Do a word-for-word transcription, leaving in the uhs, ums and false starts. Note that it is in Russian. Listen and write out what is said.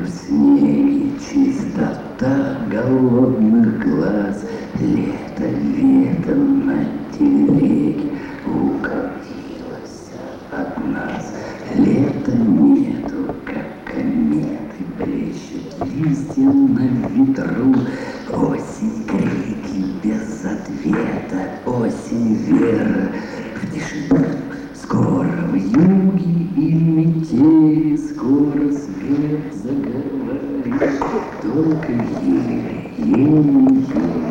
в снеге чистота голодных глаз. Лето, лето на телеге укатилось от нас. Лета нету, как кометы, блещут листья на ветру. Осень крики без ответа, осень вера в тишину. Скоро в юге и метели, скоро свет заговорит. Только еле, еле, еле